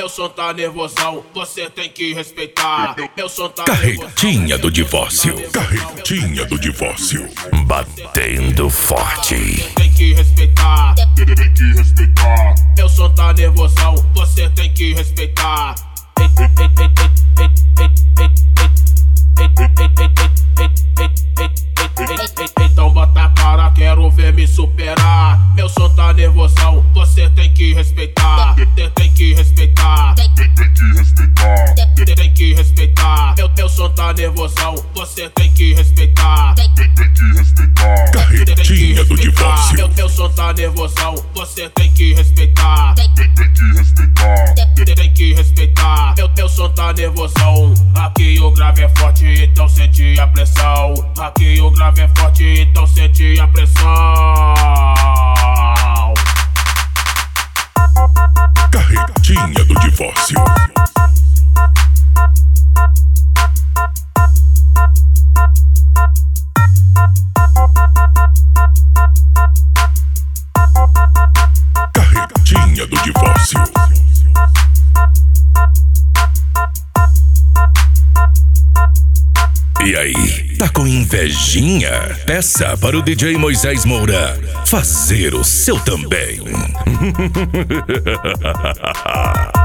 Meu som tá nervosão, você tem que respeitar. Meu som tá Carretinha do divórcio. Carretinha do divórcio. Batendo forte. Tem que respeitar. Tem que respeitar. Meu som tá nervosão, você tem que respeitar. Então bota a cara, quero ver me superar. Meu som tá nervosão, você tem que respeitar. Tem que respeitar. Tem que respeitar. Tem que respeitar. Meu som tá nervosão, você tem que respeitar. Tem que respeitar. Carretinha do divórcio. Meu som tá nervosão, você tem que respeitar. Tem que respeitar. Tem que respeitar. Meu som tá nervosão. Aqui o grave é forte, então sente a pressão. Aqui o grave é forte, então sente a pressão. Carretinha do divórcio. Carretinha do divórcio. E aí, tá com invejinha? Peça para o DJ Moisés Moura fazer o seu também.